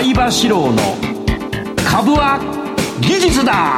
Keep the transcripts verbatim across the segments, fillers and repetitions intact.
相場志郎の株は技術だ。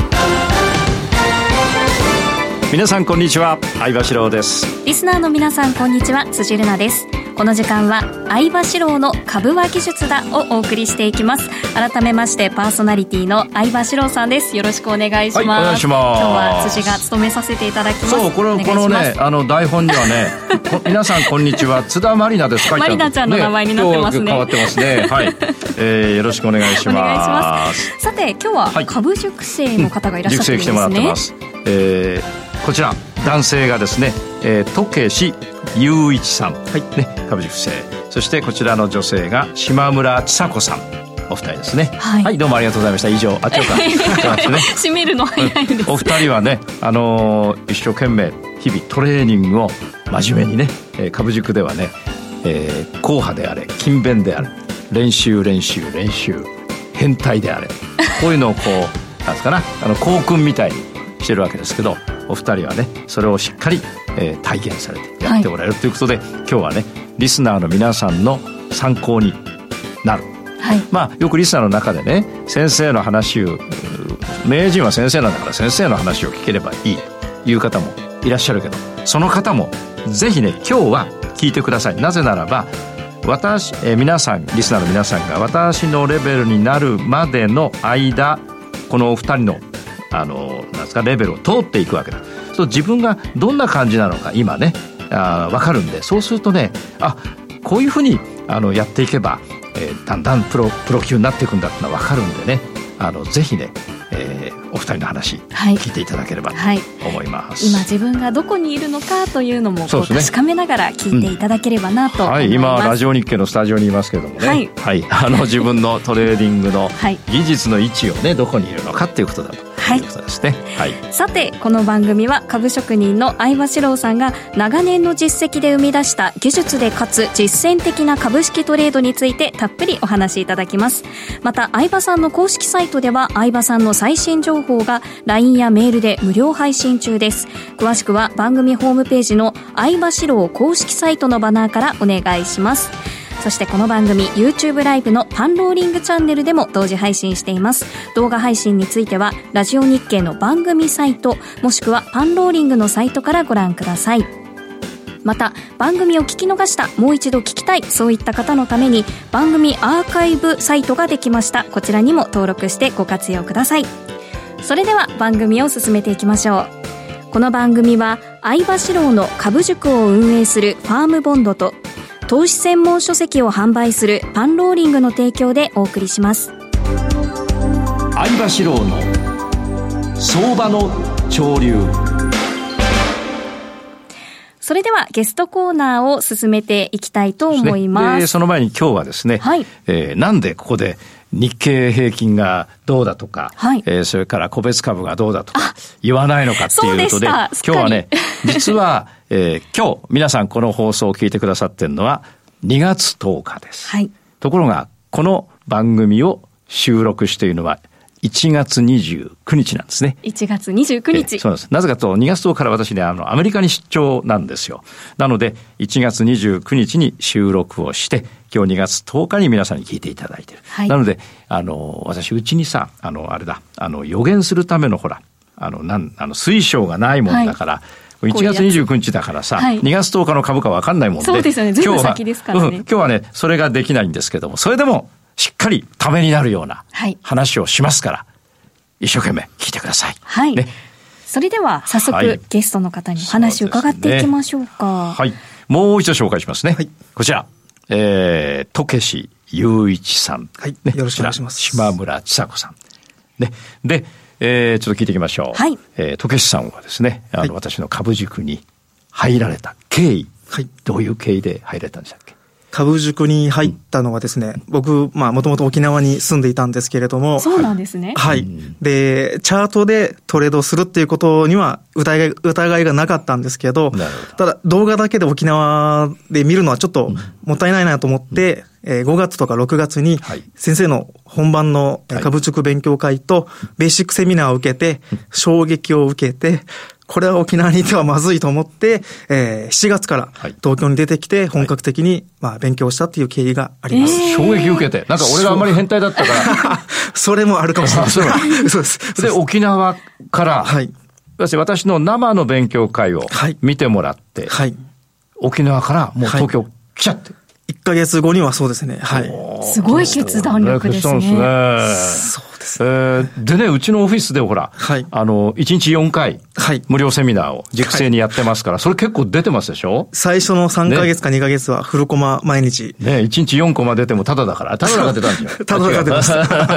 皆さんこんにちは、相場志郎です。 リスナーの皆さんこんにちは、辻るなです。この時間は相場志郎の株は技術だをお送りしていきます。改めましてパーソナリティの相場志郎さんです。よろしくお願いします。 はい、お願いします。 今日は辻が務めさせていただきます。 そう、これこのね、あの台本にはね皆さんこんにちは、津田まりなです書いてあるんです、ね、 まりなちゃんの名前になってますね。 今日変わってますね。はい、えー、よろしくお願いします。お願いします。 さて今日は株塾生の方がいらっしゃってるんですね。 塾生来てもらってます。えー、こちら男性がですね、えー、時志雄一さん、はいね、株塾生。そしてこちらの女性が島村千佐子さん、お二人ですね。はい、はい、どうもありがとうございました。以上。あ、違うか締めるの早いんです。 お二人はね、あのー、一生懸命日々トレーニングを真面目にね、えー、株塾ではね、えー、硬派であれ勤勉であれ練習練習練習変態であれこういうのをこうなんですかな、あの校訓みたいにしてるわけですけど、お二人はねそれをしっかり、えー、体現されてやっておられるということで、はい、今日はねリスナーの皆さんの参考になる、はい、まあよくリスナーの中でね、先生の話を、名人は先生なんだから先生の話を聞ければいいという方もいらっしゃるけど、その方もぜひね今日は聞いてください。なぜならば私、えー、皆さんリスナーの皆さんが私のレベルになるまでの間、このお二人のあのなんですかレベルを通っていくわけだ。そう、自分がどんな感じなのか今ねあ分かるんで、そうするとね、あこういうふうにあのやっていけば、えー、だんだんプロプロ級になっていくんだってのは分かるんでね、あのぜひね、えー、お二人の話、はい、聞いていただければと思います、はい、 今自分がどこにいるのかというのもこう確かめながら聞いていただければなと思います、うんはい、 今ラジオ日経のスタジオにいますけどもね、はいはい、あの自分のトレーディングの技術の位置をねどこにいるのかっていうことだとはい、ということですね。はい、さてこの番組は株職人の相場志郎さんが長年の実績で生み出した技術でかつ実践的な株式トレードについてたっぷりお話しいただきます。また相場さんの公式サイトでは相場さんの最新情報が ライン やメールで無料配信中です。詳しくは番組ホームページの相場志郎公式サイトのバナーからお願いします。そしてこの番組 YouTube ライブのパンローリングチャンネルでも同時配信しています。動画配信についてはラジオ日経の番組サイトもしくはパンローリングのサイトからご覧ください。また番組を聞き逃した、もう一度聞きたい、そういった方のために番組アーカイブサイトができました。こちらにも登録してご活用ください。それでは番組を進めていきましょう。この番組は相場志郎の株塾を運営するファームボンドと投資専門書籍を販売するパンローリングの提供でお送りします。 相場志郎の相場の潮流。 それではゲストコーナーを進めていきたいと思います。 で、でその前に今日はですね、はいえー、なんでここで日経平均がどうだとか、はいえー、それから個別株がどうだとか言わないのかっていうことで、今日はね実は、えー、今日皆さんこの放送を聞いてくださっているのはにがつとおかです、はい、ところがこの番組を収録しているのはいちがつにじゅうくにちなんですね。 いちがつにじゅうくにち。 そうなんです。なぜかとにがつとおかから私ね、あの、アメリカに出張なんですよ。なので、いちがつにじゅうくにちに収録をして、今日にがつとおかに皆さんに聞いていただいている。はい、なので、あの、私、うちにさ、あの、あれだ、あの、予言するためのほら、あの、なん、あの、水晶がないもんだから、はい、いちがつにじゅうくにちだからさ、はい、にがつとおかの株価わかんないもんで。 そうですよね。ずいぶん先ですからね。 今日は、うん、今日はね、それができないんですけども、それでも、しっかりためになるような話をしますから、はい一生懸命聞いてください。 はい。ね、それでは早速、はい、ゲストの方にお話を伺っていきましょうか。 うね、はい。もう一度紹介しますね。はい、こちら、えー、時志雄一さん。 はい、ね。よろしくお願いします。 島村千佐子さん。ね。で、えー、ちょっと聞いていきましょう。はい。えー、時志さんはですね、あの、はい、私の株塾に入られた経緯。はい。どういう経緯で入られたんでしたっけ？ 株塾に入ったのはですね、僕、まあ、もともと沖縄に住んでいたんですけれども。 そうなんですね。 はい。で、チャートでトレードするっていうことには疑い、疑いがなかったんですけど、ただ動画だけで沖縄で見るのはちょっともったいないなと思って、うん、えー、ごがつとかろくがつに先生の本番の株塾勉強会とベーシックセミナーを受けて、衝撃を受けて、 これは沖縄にいてはまずいと思って、えー、しちがつから東京に出てきて本格的に、まあ、勉強したっていう経緯があります。 えー、衝撃受けて。なんか俺があんまり変態だったから。 それもあるかもしれない。そうです。 で、沖縄から、はい、私の生の勉強会を見てもらって、はいはい、沖縄からもう東京来ちゃって。はい、 いっかげつごにはそうですね。はい。 すごい決断力ですね。 決断ですね。そうですね。えー、でね、うちのオフィスでほら、はい、あの、いちにちよんかい、はい、無料セミナーを塾生にやってますから、はい、それ結構出てますでしょ？ 最初のさんかげつかにかげつはフルコマ毎日。 ね、いちにちよんコマ出てもタダだから、タダが出たんですよ。 タダが出ました。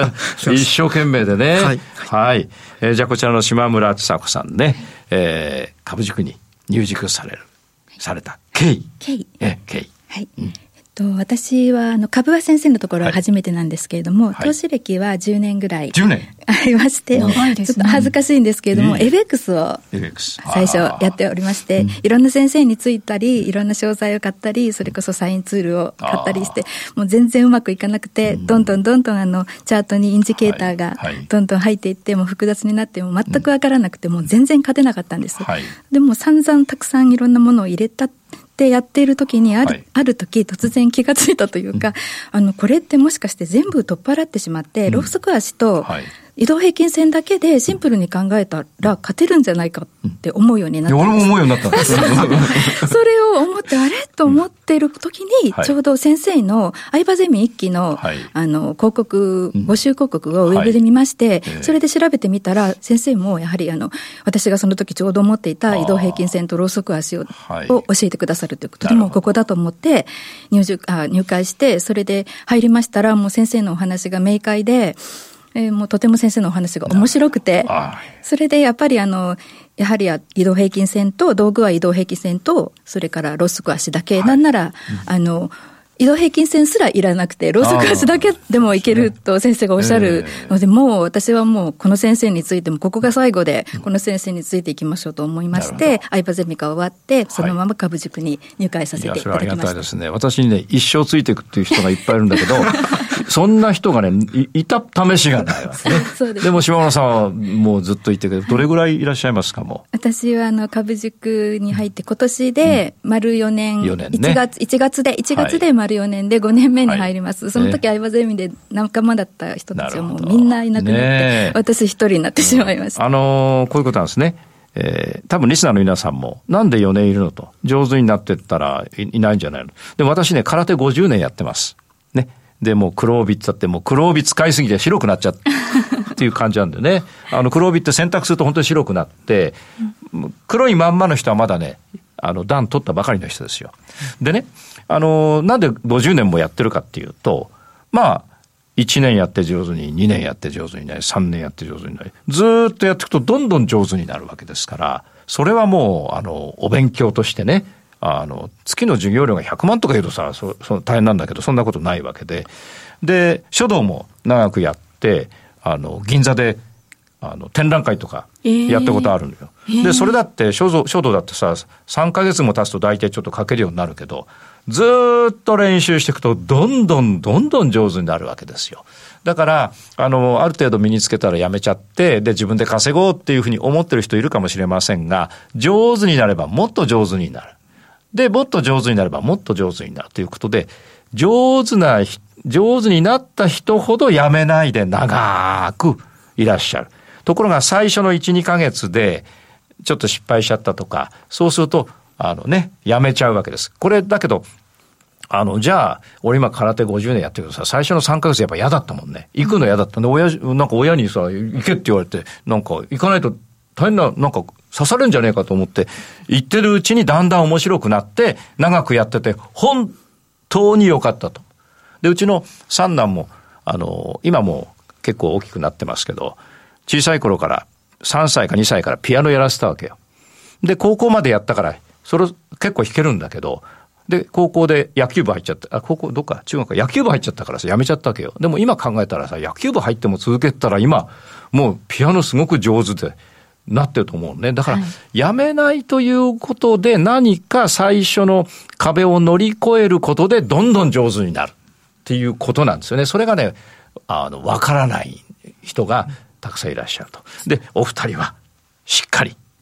一生懸命でね。はい。はい。えー、じゃあこちらの島村千佐子さんね、えー、株塾に入塾される、された経緯。 経緯。 え、経緯。 はい。うんと私はあの株は先生のところは初めてなんですけれども、はい、投資歴はじゅうねんぐらいじゅうねんありまして、 長いですね、 ちょっと恥ずかしいんですけれども、 えー、 エフエックス を最初やっておりまして、いろんな先生についたりいろんな商材を買ったり、それこそサインツールを買ったりして、もう全然うまくいかなくて、どんどんどんどんあのチャートにインジケーターがどんどん入っていって、もう複雑になっても全くわからなくて、もう全然勝てなかったんです、はい、でも散々たくさんいろんなものを入れたってやっている時にある、はい、ある時突然気がついたというか、うん、あのこれってもしかして全部取っ払ってしまって、うん、ローソク足と、はい、移動平均線だけでシンプルに考えたら勝てるんじゃないかって思うようになったんです。 俺も思うようになったんですそれを思ってあれと思ってる時に、ちょうど先生の相葉ゼミ一期の、はい、あの広告募集広告をウェブで見まして、はい、それで調べてみたら先生もやはりあの私がその時ちょうど思っていた移動平均線とローソク足を、はい、を教えてくださるということで、もうここだと思って入塾あ入会して、それで入りましたら、もう先生のお話が明快で、えー、もうとても先生のお話が面白くて、それでやっぱりあのやはり移動平均線と、道具は移動平均線と、それからローソク足だけ、はい、なんなら、うん、あの移動平均線すらいらなくて、ローソク足だけでもいけると先生がおっしゃるので、もう私はもうこの先生についても、ここが最後でこの先生についていきましょうと思いまして、相葉ゼミが終わって、そのまま株塾に入会させていただきました。はい、いや、それはありがたいですね。私にね、一生ついていくっていう人がいっぱいいるんだけど、そんな人がね、い, いた試しがないわけね。そうです。でも島村さんはもうずっといてくれる。どれぐらいいらっしゃいますか、もう。 私はあの株塾に入って今年で丸よねん、うん、よねんね、いちがつ、いちがつで、いちがつで丸よねんでごねんめに入ります。はい、その時相葉ゼミで仲間だった人たちはもうみんないなくなって、ね、私一人になってしまいました。 うん、あのー、こういうことなんですね。えー、多分リスナーの皆さんもなんでよねんいるのと、上手になってったら い, いないんじゃないの。でも私ね、空手ごじゅうねんやってますね。でもう黒帯って言ってもう黒帯使いすぎて白くなっちゃうっていう感じなんでね。あの黒帯って洗濯すると本当に白くなって、黒いまんまの人はまだね、あの段取ったばかりの人ですよ。でね、あのなんでごじゅうねんもやってるかっていうと、まあいちねんやって上手に、にねんやって上手になり、さんねんやって上手になり、ずーっとやっていくとどんどん上手になるわけですから、それはもうあのお勉強としてね、あの月の授業料がひゃくまんとか言うとさ、そそ大変なんだけど、そんなことないわけで、で書道も長くやって、あの銀座であの展覧会とかやったことあるのよ。えー、でそれだって書道、書道だってさ、さんかげつも経つと大体ちょっと書けるようになるけど、ずーっと練習していくとどんどんどんどん上手になるわけですよ。だからあのある程度身につけたらやめちゃって、で自分で稼ごうっていうふうに思ってる人いるかもしれませんが、上手になればもっと上手になる。でもっと上手になればもっと上手になるということで、上手な上手になった人ほどやめないで長くいらっしゃる。ところが最初の いち,に ヶ月でちょっと失敗しちゃったとか、そうするとあのね、やめちゃうわけです。これだけど、あの、じゃあ、俺今空手ごじゅうねんやってるけどさ、最初のさんかげつやっぱ嫌だったもんね。行くの嫌だったんで、親、なんか親にさ、行けって言われて、なんか行かないと大変な、なんか刺されるんじゃねえかと思って、行ってるうちにだんだん面白くなって、長くやってて、本当に良かったと。で、うちの三男も、あの、今も結構大きくなってますけど、小さい頃から、さんさいかにさいからピアノやらせたわけよ。で、高校までやったから、それ結構弾けるんだけど、で、高校で野球部入っちゃった、あ、高校、どっか、中学か野球部入っちゃったからさ、やめちゃったわけよ。でも今考えたらさ、野球部入っても続けたら今、もうピアノすごく上手でなってると思うね。だから、やめないということで何か最初の壁を乗り越えることでどんどん上手になるっていうことなんですよね。それがね、あの、わからない人がたくさんいらっしゃると。で、お二人はしっかり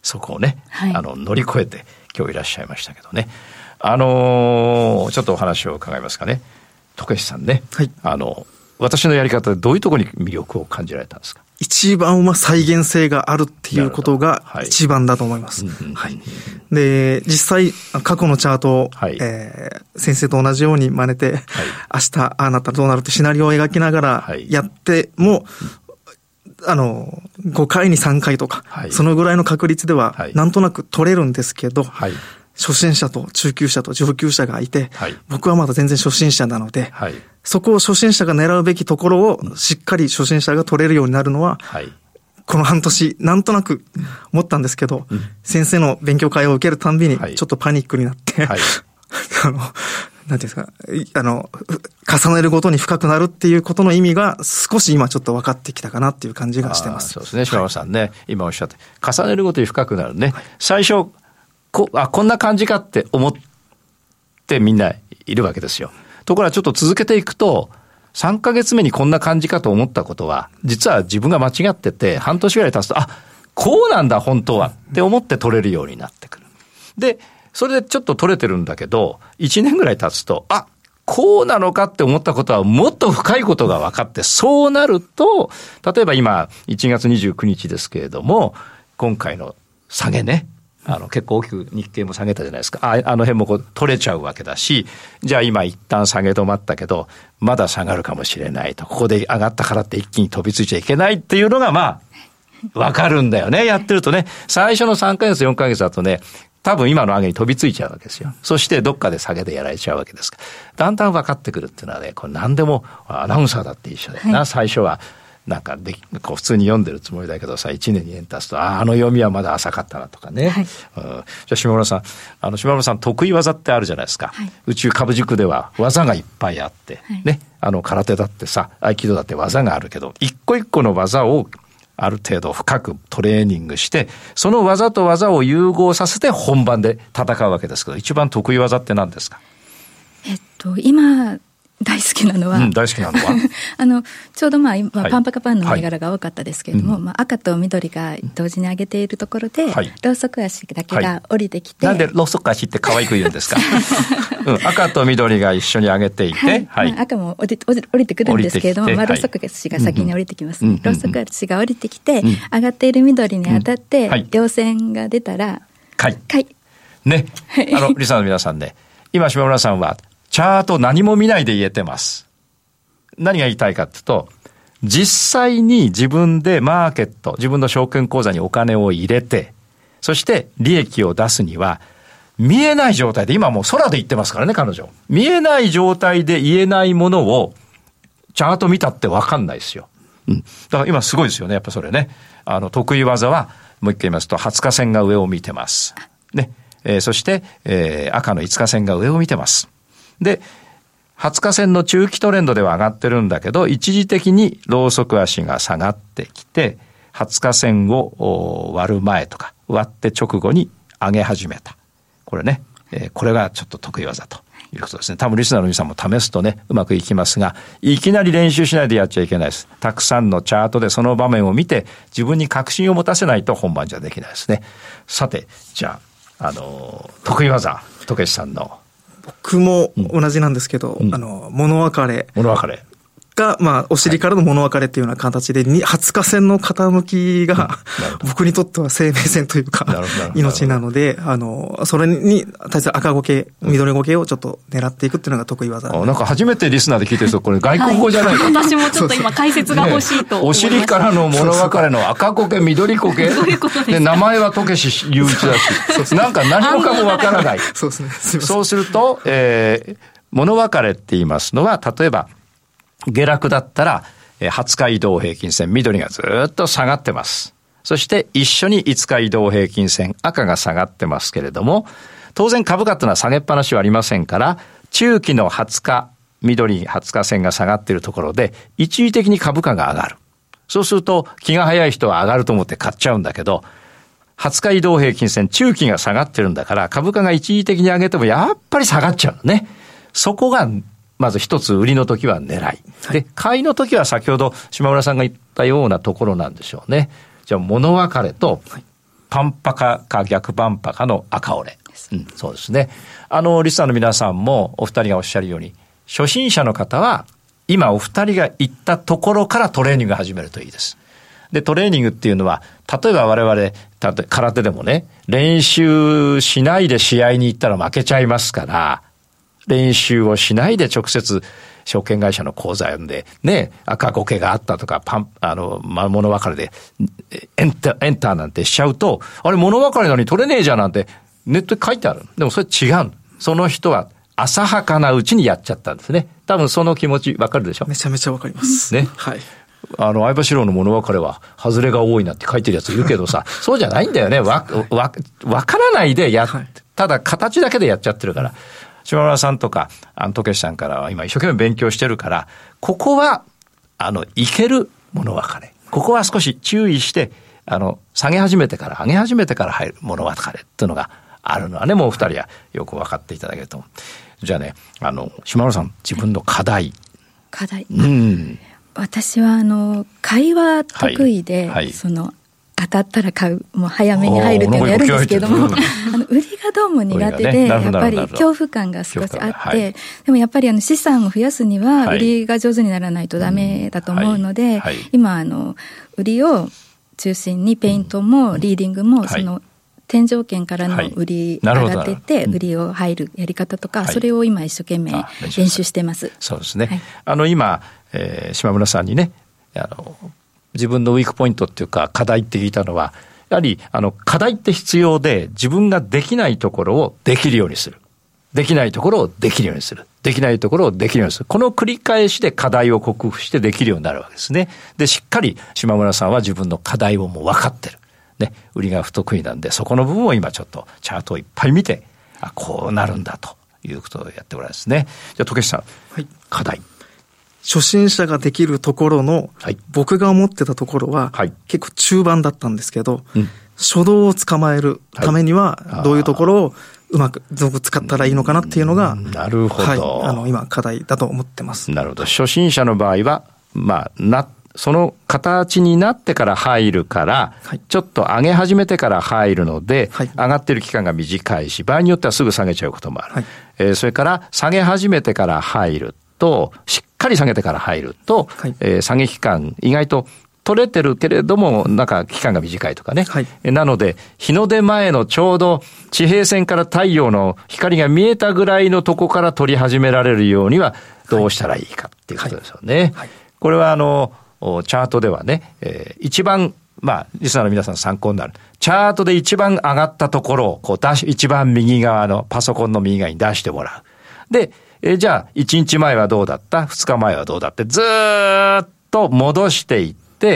そこをね、はい、あの乗り越えて今日いらっしゃいましたけどね。あのー、ちょっとお話を伺いますかね。徳石さんね、はい、あの私のやり方でどういうところに魅力を感じられたんですか？ 一番は再現性があるっていうことが一番だと思います。はい。で、実際過去のチャートを、はい、えー、先生と同じように真似て、はい、明日ああなったらどうなるってシナリオを描きながらやっても、はい、あのごかいにさんかいとか、はい、そのぐらいの確率ではなんとなく取れるんですけど、はい、初心者と中級者と上級者がいて、はい、僕はまだ全然初心者なので、はい、そこを初心者が狙うべきところをしっかり初心者が取れるようになるのは、はい、この半年なんとなく思ったんですけど、うん、先生の勉強会を受けるたんびにちょっとパニックになって、はい、あのなんていうんですか、あの重ねるごとに深くなるっていうことの意味が少し今ちょっと分かってきたかなっていう感じがしてます。 そうですね、島村さんね、はい、今おっしゃって重ねるごとに深くなるね、はい、最初こあこんな感じかって思ってみんないるわけですよ。ところがちょっと続けていくとさんかげつめにこんな感じかと思ったことは実は自分が間違ってて、半年ぐらい経つとあこうなんだ本当はって思って取れるようになってくる。でそれでちょっと取れてるんだけどいちねんぐらい経つとあこうなのかって思ったことはもっと深いことが分かって、そうなると例えば今いちがつにじゅうくにちですけれども今回の下げね、あの結構大きく日経も下げたじゃないですか。あ, あの辺もこう取れちゃうわけだし、じゃあ今一旦下げ止まったけどまだ下がるかもしれないと、ここで上がったからって一気に飛びついちゃいけないっていうのがまあわかるんだよね。やってるとね、最初のさんかげつよんかげつだとね多分今の上げに飛びついちゃうわけですよ。そしてどっかで下げでやられちゃうわけですから、だんだん分かってくるっていうのはね、これ何でもアナウンサーだって一緒だよな、はい、最初はなんかでこう普通に読んでるつもりだけどさいちねんにねん経つと あ, あの読みはまだ浅かったなとかね、はい、うん、じゃあ島村さんあの島村さん得意技ってあるじゃないですか、はい、宇宙株塾では技がいっぱいあって、はい、ね、あの空手だってさ合気道だって技があるけど一個一個の技をある程度深くトレーニングしてその技と技を融合させて本番で戦うわけですけど、一番得意技って何ですか？ えっと今大好きなのは、うん、 大好きなのはあのちょうど、まあ、今、はい、パンパカパンの銘柄が多かったですけれども、はい、まあ、赤と緑が同時に上げているところで、はい、ロウソク足だけが降りてきて、 はい、なんでロウソク足って可愛く言うんですか、うん、赤と緑が一緒に上げていて、はいはい、 まあ、赤も降り、降りてくるんですけれども、まあ、ロウソク足が先に降りてきますね、うん、ロウソク足が降りてきて、うん、上がっている緑に当たって、うん、はい、陽線が出たら買い、買いね、あのリスナーの皆さんね、今島村さんはチャート何も見ないで言えてます。何が言いたいかっていうと、実際に自分でマーケット、自分の証券口座にお金を入れて、そして利益を出すには、見えない状態で、今もう空で言ってますからね、彼女。見えない状態で言えないものを、チャート見たって分かんないですよ。うん。だから今すごいですよね、やっぱそれね。あの、得意技は、もう一回言いますと、はつか線が上を見てます。ね。えー、そして、えー、赤のいつか線が上を見てます。で、はつか線の中期トレンドでは上がってるんだけど、一時的にロウソク足が下がってきて、はつか線を割る前とか、割って直後に上げ始めた。これね、えー、これがちょっと得意技ということですね。多分リスナーの皆さんも試すとね、うまくいきますが、いきなり練習しないでやっちゃいけないです。たくさんのチャートでその場面を見て、自分に確信を持たせないと本番じゃできないですね。さて、じゃあ、あのー、得意技、徳石さんの。 僕も同じなんですけど、うん、あの、物別れ。 物別れ。 が、まあ、お尻からの物別れっていうような形で、はつか線の傾きが、うん、僕にとっては生命線というか、命なので、あの、それに対する赤ゴケ、緑ゴケをちょっと狙っていくっていうのが得意技。 あ、なんか初めてリスナーで聞いてる人、これ外国語じゃないか、はい、 私もちょっと今解説が欲しいと思いました、 ね。お尻からの物別れの赤ゴケ、緑ゴケ。 どういうことですか？ で、名前は渡慶雄一だし、なんか何もかもわからない。 そうですね。すそうすると、えー、物別れって言いますのは、例えば、下落だったら、はつか移動平均線、緑がずっと下がってます。そして一緒にいつか移動平均線、赤が下がってますけれども、当然株価ってのは下げっぱなしはありませんから、中期のはつか、緑はつか線が下がっているところで、一時的に株価が上がる。そうすると、気が早い人は上がると思って買っちゃうんだけど、はつか移動平均線、中期が下がってるんだから、株価が一時的に上げてもやっぱり下がっちゃうのね。そこが、まず一つ売りの時は狙い。で、買いの時は先ほど島村さんが言ったようなところなんでしょうね。じゃあ物別れとパンパカか逆パンパカの赤折れ。うん、そうですね。あの、リスナーの皆さんもお二人がおっしゃるように、初心者の方は、今お二人が言ったところからトレーニングを始めるといいです。で、トレーニングっていうのは、例えば我々、空手でもね、練習しないで試合に行ったら負けちゃいますから、練習をしないで直接、証券会社の口座読んで、ね、赤ゴケがあったとか、パン、あの、まあ、物分かりで、エンタ、エンターなんてしちゃうと、あれ物分かりなのに取れねえじゃんなんて、ネットに書いてある。でもそれ違う。その人は浅はかなうちにやっちゃったんですね。多分その気持ち分かるでしょ？ めちゃめちゃ分かります。 ね。 はい。 あの、相場志郎の物別れは、外れが多いなって書いてるやついるけどさ、そうじゃないんだよね。わ、わ、わからないでやっ、はい、ただ形だけでやっちゃってるから。島村さんとか、あの、とけしさんからは今一生懸命勉強してるから、ここは、あの、いける物別れ。ここは少し注意して、あの、下げ始めてから、上げ始めてから入る物別れっていうのがあるのはね、もう二人はよく分かっていただけると思う。じゃあね、あの、島村さん、自分の課題。 課題。 うん。 私はあの会話得意で、はいはい、その当たったら買う、もう早めに入るっていうのをやるんですけども、あの売りがどうも苦手で、ね、やっぱり恐怖感が少しあって、はい、でもやっぱりあの資産を増やすには売りが上手にならないとダメだと思うので、はいはい、今あの売りを中心にペイントもリーディングもその、はい、天井圏からの売り当てて売りを入るやり方とか、はい、それを今一生懸命練習してます。 そうですね。はい、あの今、えー、島村さんにね、あの自分のウィークポイントっていうか課題って聞いたのは、やはりあの課題って必要で、自分ができないところをできるようにする。できないところをできるようにする。できないところをできるようにする。この繰り返しで課題を克服してできるようになるわけですね。で、しっかり島村さんは自分の課題をもう分かってる。ね、売りが不得意なんで、そこの部分を今ちょっとチャートをいっぱい見て、あ、こうなるんだということをやっておられますね。じゃあ、とけしさん、はい、課題。 初心者ができるところの、はい、僕が思ってたところは、はい、結構中盤だったんですけど、うん、初動を捕まえるためには、どういうところをうまく使ったらいいのかなっていうのが、 なるほど。 はい、あの、今課題だと思ってます。 なるほど。初心者の場合は、まあ、な、その形になってから入るから、はい、ちょっと上げ始めてから入るので、はい、上がってる期間が短いし、場合によってはすぐ下げちゃうこともある。はい、えー、それから下げ始めてから入ると、しっかり下げてから入ると、はい、えー、下げ期間意外と取れてるけれども、なんか期間が短いとかね。はい、なので、日の出前のちょうど地平線から太陽の光が見えたぐらいのとこから取り始められるようにはどうしたらいいかっていうことですよね。はいはい、これはあの、チャートではね、えー、一番、まあ、リスナーの皆さん参考になる。チャートで一番上がったところを、こう、出し、一番右側のパソコンの右側に出してもらう。で、えー、じゃあ、いちにちまえはどうだった？ふつかまえはどうだって、ずーっと戻していって、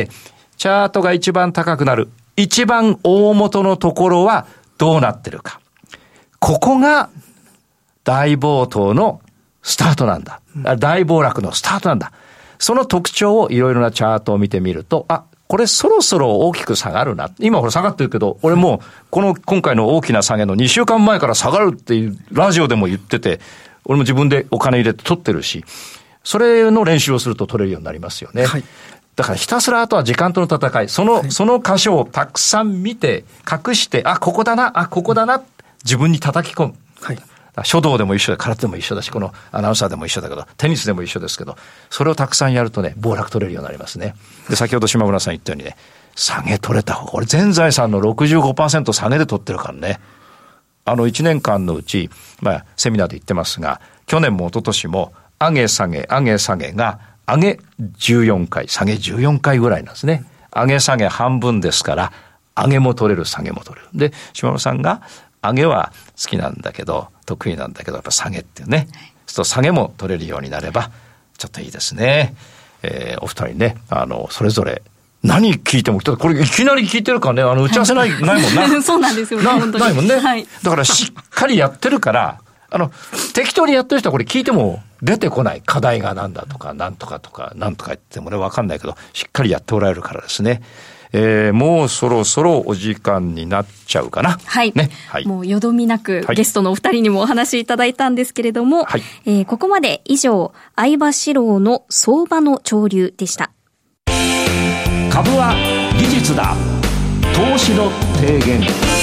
チャートが一番高くなる。一番大元のところはどうなってるか。ここが大暴騰のスタートなんだ。大暴落のスタートなんだ。その特徴をいろいろなチャートを見てみると、あ、これそろそろ大きく下がるな。今これ下がってるけど、俺もうこの今回の大きな下げのにしゅうかんまえから下がるっていうラジオでも言ってて、俺も自分でお金入れて取ってるし、それの練習をすると取れるようになりますよね。はい、だからひたすらあとは時間との戦い、その、はい、その箇所をたくさん見て、隠して、あ、ここだな、あ、ここだな、自分に叩き込む。はい、書道でも一緒で、空手でも一緒だし、このアナウンサーでも一緒だけど、テニスでも一緒ですけど、それをたくさんやるとね、暴落取れるようになりますね。で、先ほど島村さん言ったようにね、下げ取れた方が、俺全財産の ろくじゅうごパーセント 下げで取ってるからね。あのいちねんかんのうち、まあ、セミナーで言ってますが、去年も一昨年も、上げ下げ、上げ下げが、上げじゅうよんかい、下げじゅうよんかいぐらいなんですね。上げ下げ半分ですから、上げも取れる、下げも取れる。で、島村さんが、上げは好きなんだけど、得意なんだけど、やっぱ下げっていうね。そう下げも取れるようになれば、ちょっといいですね。えー、お二人ね、あの、それぞれ、何聞いても、これいきなり聞いてるからね、あの、打ち合わせない、はい、ないもんな。 そうなんですよね、な本当に。 ないもんね。 はい。 だからしっかりやってるから、あの、適当にやってる人はこれ聞いても出てこない。課題がなんだとか、なんとかとか、なんとか言ってもね、わかんないけど、しっかりやっておられるからですね。えー、もうそろそろお時間になっちゃうかな。 はい。ね。はい。もうよどみなくゲストのお二人にもお話しいただいたんですけれども、はい。えー、ここまで以上、相場志郎の相場の潮流でした。 株は技術だ。投資の提言。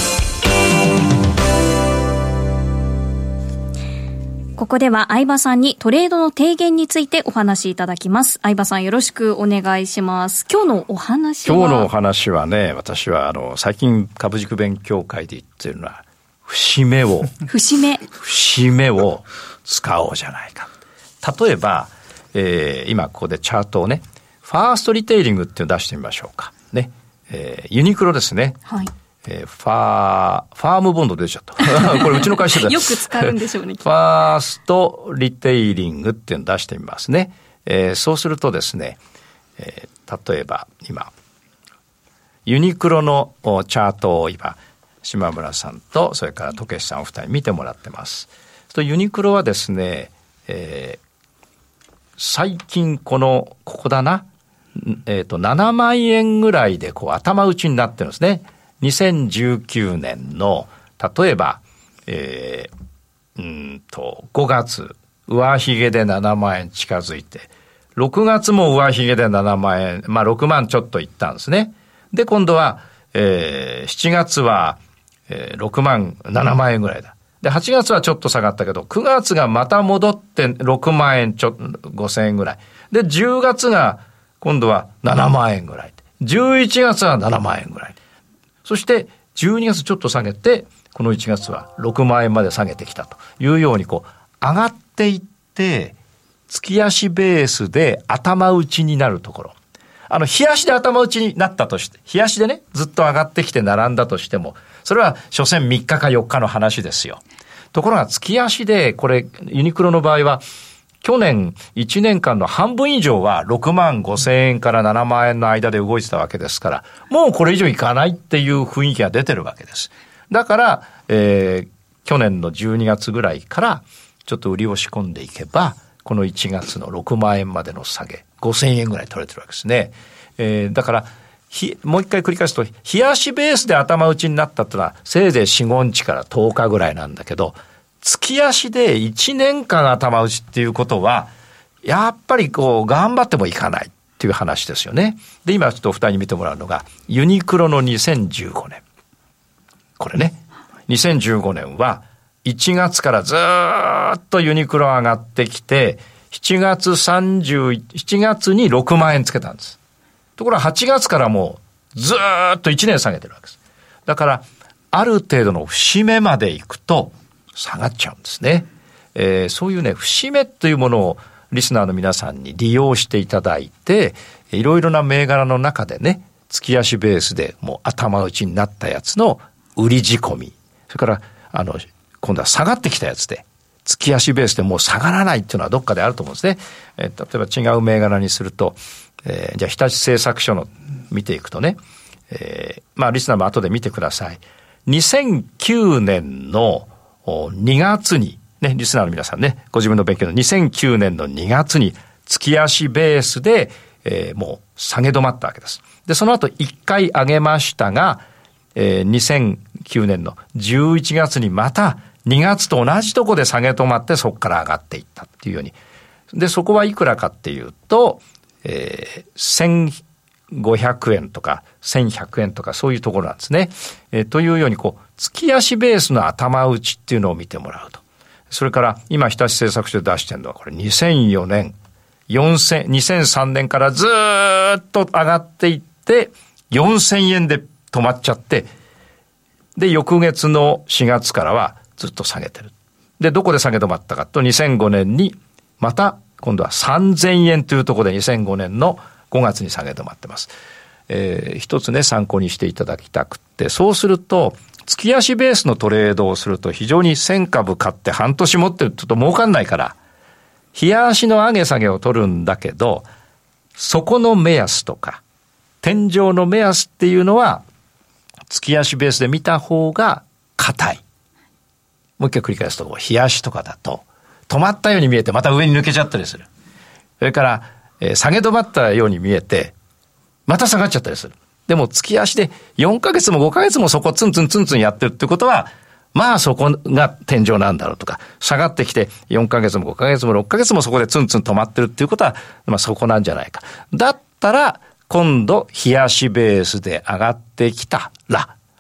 ここでは相葉さんにトレードの提言についてお話しいただきます。相葉さんよろしくお願いします。今日のお話は今日のお話はね、私はあの最近株軸勉強会で言ってるのは節目を節目節目を使おうじゃないか。例えば、えー、今ここでチャートをね、ファーストリテイリングっていうのを出してみましょうかね、えー、ユニクロですね。 はい。 えー、ファー、ファームボンド出ちゃった。これうちの会社でよく使うんでしょうね。 ファーストリテイリングっていうのを出してみますね。えー、そうするとですね、えー、例えば今、ユニクロのチャートを今、島村さんとそれから戸ケさんお二人見てもらってます。とユニクロはですね、えー、最近この、ここだな、えっと、ななまん円ぐらいでこう頭打ちになってるんですね。にせんじゅうきゅうねんの例えば、えー、うんとごがつ上髭でななまん円近づいて、ろくがつも上髭でななまん円、まあろくまんちょっといったんですね。で今度は、えー、しちがつは、えー、ろくまんななまん円ぐらいだ。ではちがつはちょっと下がったけどくがつがまた戻ってろくまん円ちょごせんえんぐらいで、じゅうがつが今度はななまん円ぐらい、じゅういちがつはななまん円ぐらい、そしてじゅうにがつちょっと下げて、このいちがつはろくまん円まで下げてきたというように、こう上がっていって月足ベースで頭打ちになるところ、あの日足で頭打ちになったとして、日足でねずっと上がってきて並んだとしても、それは所詮みっかかよっかの話ですよ。ところが月足で、これユニクロの場合は去年いちねんかんの半分以上はろくまんごせんえんからななまん円の間で動いてたわけですから、もうこれ以上いかないっていう雰囲気が出てるわけです。だから、えー、去年のじゅうにがつぐらいからちょっと売りを仕込んでいけば、このいちがつのろくまん円までの下げ、ごせんえんぐらい取れてるわけですね。えー、だからひ、もう一回繰り返すと、日足ベースで頭打ちになったってのはせいぜいよん、ごにちからとおかぐらいなんだけど、月足でいちねんかん頭打ちっていうことは、やっぱりこう頑張ってもいかないっていう話ですよね。で、今ちょっとお二人に見てもらうのが、ユニクロのにせんじゅうごねん。これね、にせんじゅうごねんはいちがつからずーっとユニクロ上がってきて、しちがつさんじゅう、しちがつにろくまん円つけたんです。ところがはちがつからもうずーっといちねん下げてるわけです。だから、ある程度の節目まで行くと、下がっちゃうんですね。えー、そういうね、節目というものをリスナーの皆さんに利用していただいて、いろいろな銘柄の中でね、月足ベースでもう頭打ちになったやつの売り仕込み、それからあの今度は下がってきたやつで月足ベースでもう下がらないっていうのはどっかであると思うんですね。えー、例えば違う銘柄にすると、えー、じゃあ日立製作所の見ていくとね、えー、まあリスナーも後で見てください。にせんきゅうねんのにがつに、ね、リスナーの皆さんね、ご自分の勉強のにせんきゅうねんのにがつに月足ベースで、えー、もう下げ止まったわけです。で、その後いっかい上げましたが、えー、にせんきゅうねんのじゅういちがつにまたにがつと同じとこで下げ止まって、そこから上がっていったっていうように。で、そこはいくらかっていうと、えー、せんごひゃくえんとかせんひゃくえんとかそういうところなんですね。えー、というようにこう月足ベースの頭打ちっていうのを見てもらうと。それから今日立製作所で出してるのはこれにせんよねん、よんせん、にせんさんねんからずーっと上がっていってよんせんえんで止まっちゃって、で翌月のしがつからはずっと下げてる。でどこで下げ止まったかとにせんごねんにまた今度はさんぜんえんというところでにせんごねんのごがつに下げ止まってます。えー、一つね参考にしていただきたくって、そうすると月足ベースのトレードをすると非常にせんかぶ買って半年持ってるとちょっと儲かんないから、日足の上げ下げを取るんだけど、そこの目安とか天井の目安っていうのは月足ベースで見た方が硬い。もう一回繰り返すと、日足とかだと止まったように見えてまた上に抜けちゃったりする。それからえー、下げ止まったように見えてまた下がっちゃったりする。でも月足でよんかげつもごかげつもそこツンツンツンツンやってるってことは、まあそこが天井なんだろうとか、下がってきてよんかげつもごかげつもろっかげつもそこでツンツン止まってるっていうことは、まあそこなんじゃないか。だったら今度日足ベースで上がってきたら、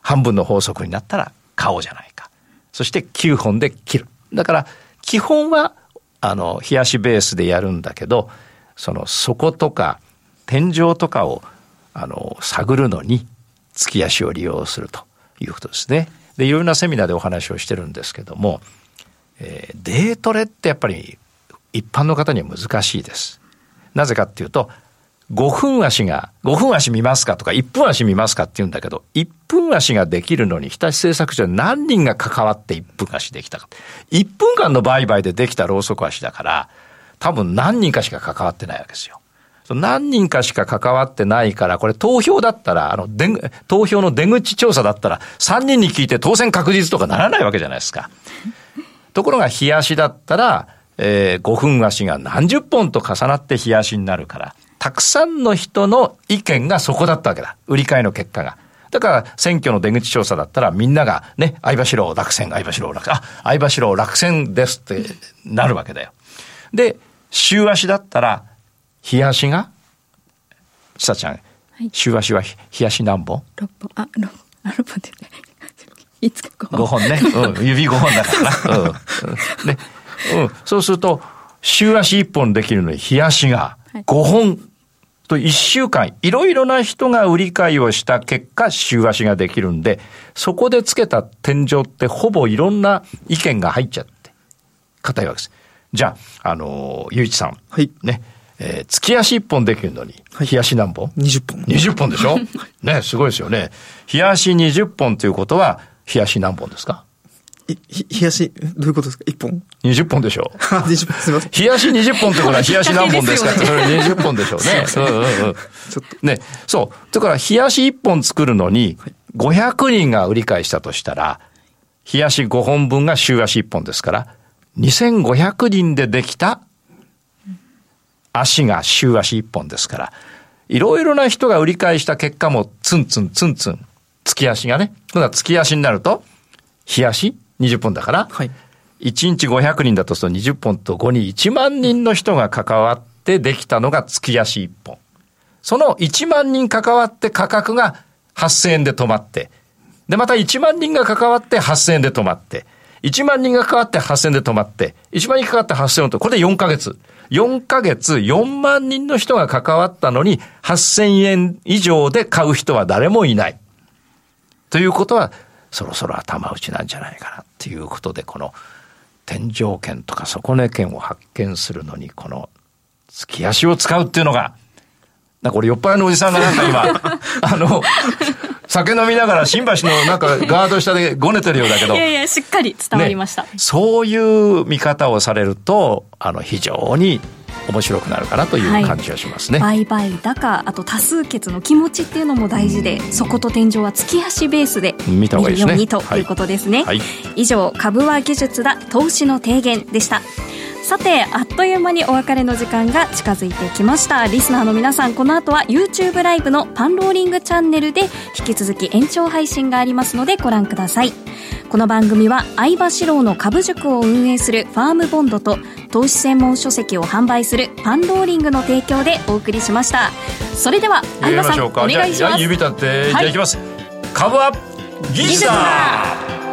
半分の法則になったら買おうじゃないか。そしてきゅうほんで切る。だから基本はあの冷やしベースでやるんだけど、その底とか天井とかをあの探るのに月足を利用するということですね。でいろいろなセミナーでお話をしてるんですけども、えー、デートレってやっぱり一般の方には難しいです。なぜかっていうと、ごふん足がごふん足見ますかとかいっぷん足見ますかって言うんだけど、いっぷん足ができるのに日立製作所で何人が関わっていっぷん足できたか。いっぷんかんの売買でできたろうそく足だから多分何人かしか関わってないわけですよ。何人かしか関わってないから、これ投票だったら、あの、で、投票の出口調査だったら、さんにんに聞いて当選確実とかならないわけじゃないですか。ところが、日足だったら、えー、ごふん足が何十本と重なって日足になるから、たくさんの人の意見がそこだったわけだ。売り買いの結果が。だから、選挙の出口調査だったら、みんながね、相場志郎落選、相場志郎落選、あ、相場志郎落選ですってなるわけだよ。で、週足だったら、日足がちさちゃん、はい、週足は日足何本？ ろっぽん。あ、ろっぽんでいつかごほん。ごほんね。うん、指ごほんだからな。うん。ね。うん。そうすると、週足いっぽんできるのに日足がごほんといっしゅうかん、いろいろな人が売り買いをした結果、週足ができるんで、そこでつけた天井ってほぼいろんな意見が入っちゃって、硬いわけです。じゃあ、あのー、ゆういちさん。 はい。 ね。えー、月足いっぽんできるのに、日足何本？ にじゅっぽん。 にじゅっぽんでしょね、すごいですよね。日足にじゅっぽんということは、日足何本ですか？ い、日足、どういうことですか？いっぽん？ にじゅっぽんでしょにじゅっぽん、すみません。 日足にじゅっぽんってことは、日足何本ですかって、それにじゅっぽんでしょうね。うんうんうん。ちょっと。ね、そう。だから、日足いっぽん作るのに、ごひゃくにんが売り買いしたとしたら、日足ごほんぶんが週足いっぽんですから、にせんごひゃくにんでできた足が週足いっぽんですから、いろいろな人が売り買いした結果もツンツンツンツン、月足がね、今度は月足になると、日足にじゅっぽんだから、はい、いちにちごひゃくにんだとするとにじゅっぽんとごにいちまんにんの人が関わってできたのが月足いっぽん。そのいちまんにん関わって価格がはっせんえんで止まって、で、またいちまんにんが関わってはっせんえんで止まって、いちまんにんが関わってはっせんえんで止まって、いちまんにん関わってはっせんえんと、これでよんかげつ。よんかげつよんまんにんの人が関わったのにはっせんえん以上で買う人は誰もいない。ということはそろそろ頭打ちなんじゃないかなっていうことで、この天井圏とか底根圏を発見するのにこの月足を使うっていうのが、なんか俺酔っ払いのおじさんがなんか今、あの、酒飲みながら新橋のなんかガード下でごねてるようだけど。 いやいや、しっかり伝わりました。 ね、そういう見方をされると、あの、非常に面白くなるかなという感じがしますね。 はい、売買高、あと多数決の気持ちっていうのも大事で、底と天井は月足ベースで見るようにということですね。はいはい、以上、株は技術だ、投資の提言でした。さて、あっという間にお別れの時間が近づいてきました。リスナーの皆さん、この後は YouTube ライブのパンローリングチャンネルで引き続き延長配信がありますのでご覧ください。この番組は相場志郎の株塾を運営するファームボンドと投資専門書籍を販売するパンローリングの提供でお送りしました。それでは相場さん、お願いします。 じゃあ指立って、はい、じゃあいきます。株は技術だ。